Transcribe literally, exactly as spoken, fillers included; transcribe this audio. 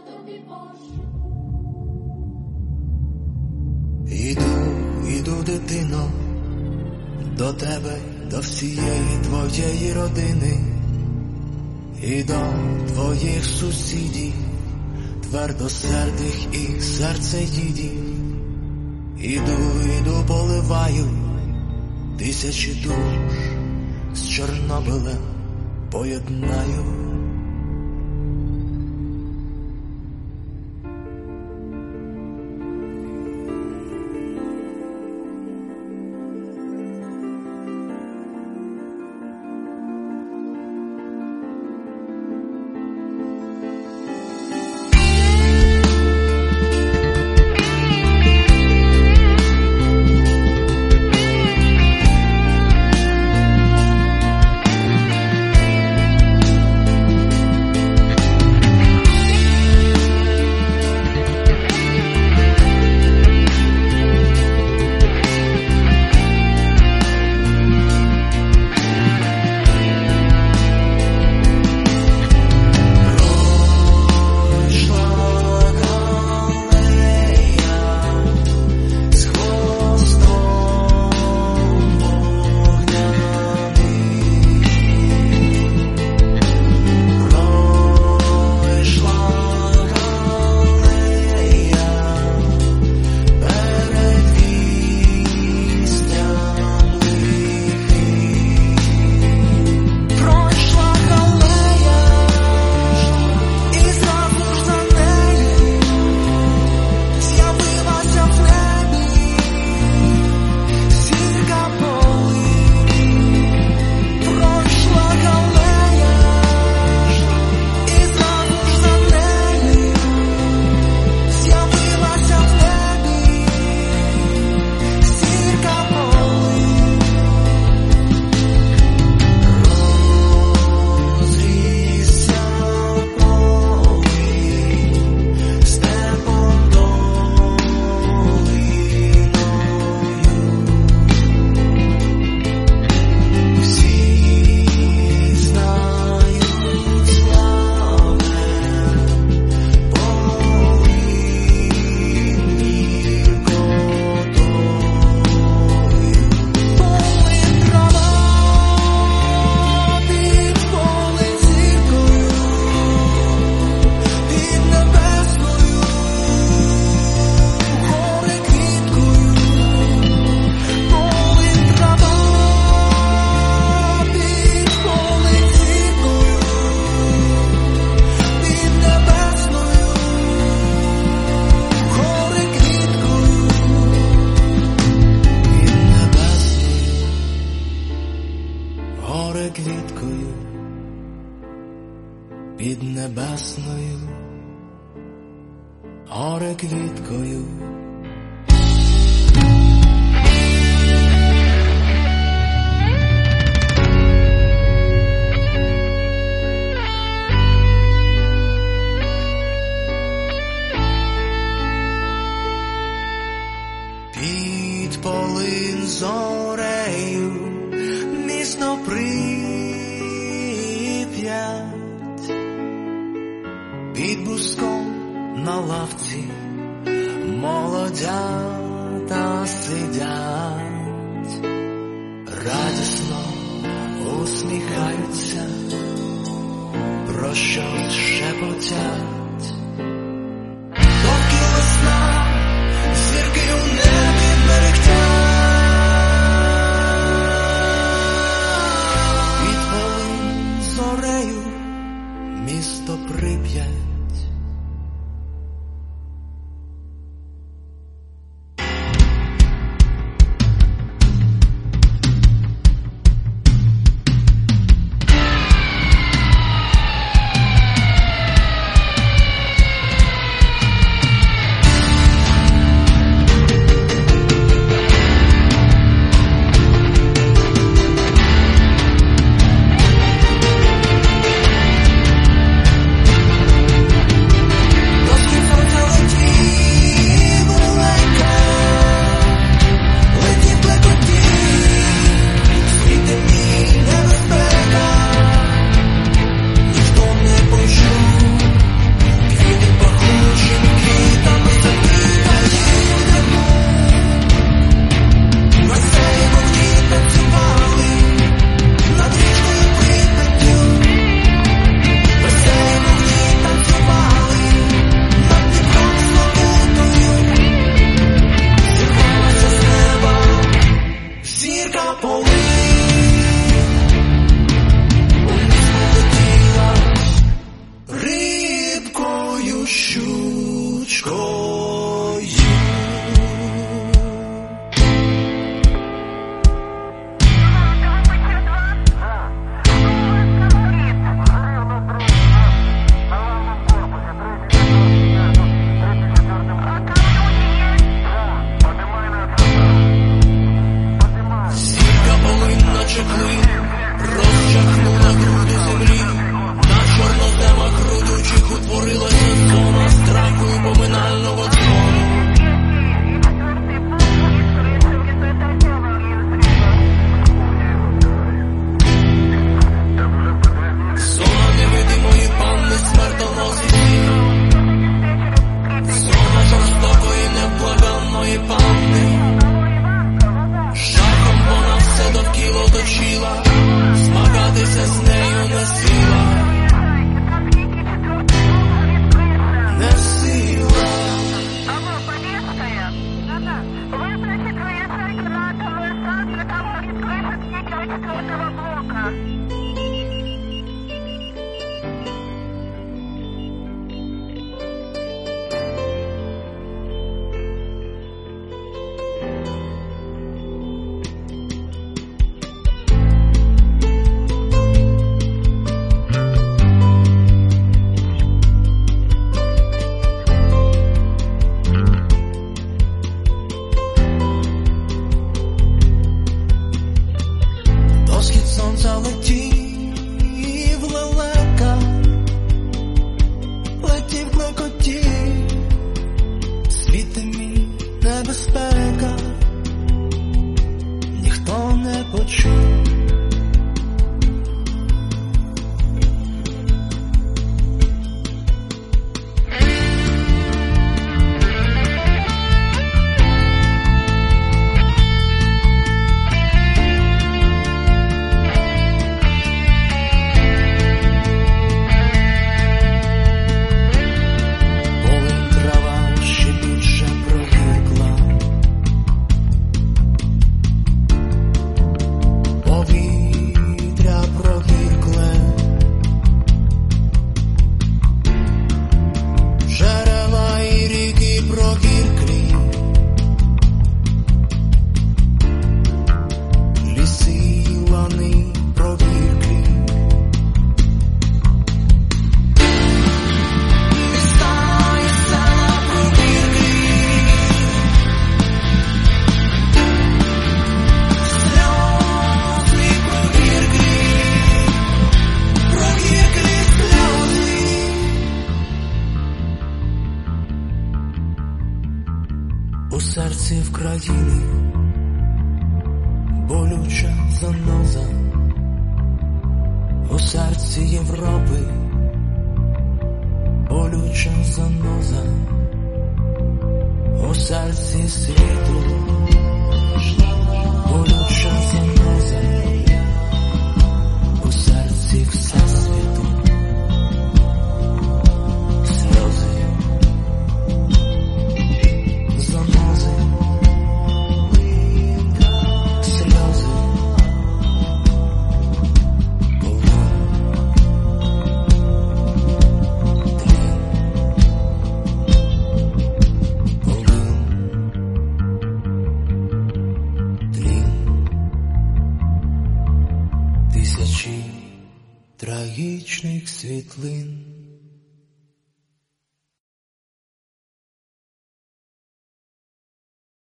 тобі, Боже. Іду, іду, дитино, до тебе, до всієї твоєї родини, і до твоїх сусідів, твердосердих і серцеїдів. Іду, іду, поливаю тисячі душ, з Чорнобилем поєднаю. Квіткою під небесною, оре квіткою. Під полин зорею місто Прип'ять, під буском на лавці молодята сидять, радісно усміхаються, про щось шепотять. Поки весна, зірки у небі мерехтять. Під полин зорею місто Прип'ять. щучкою. Зірка повинна чекли, розчахнула груди землі. На чорноземах родючих утворилася зона страху і поминального дзвону. Зона невидимої панни смертоносиці. Зона жорстокої невблаганної панни. Жахом вона все довкіло оточила, змагатися з нею не сила. Не сила. Алло, полиция? Да-да. Выключить выезжай гранатовую станцию, там будет крыша третьего четвертого блока. Схід сонця летів лелека, летів клекотів, світи мій небезпека, ніхто не почув. У серці в країни болюча заноза, у серці Європи болюча заноза, у серці світу болюча заноза, у серці всесвіту сльози. Занози, сльози, полон, тлін, полон, тлін, тисячі трагічних світлин.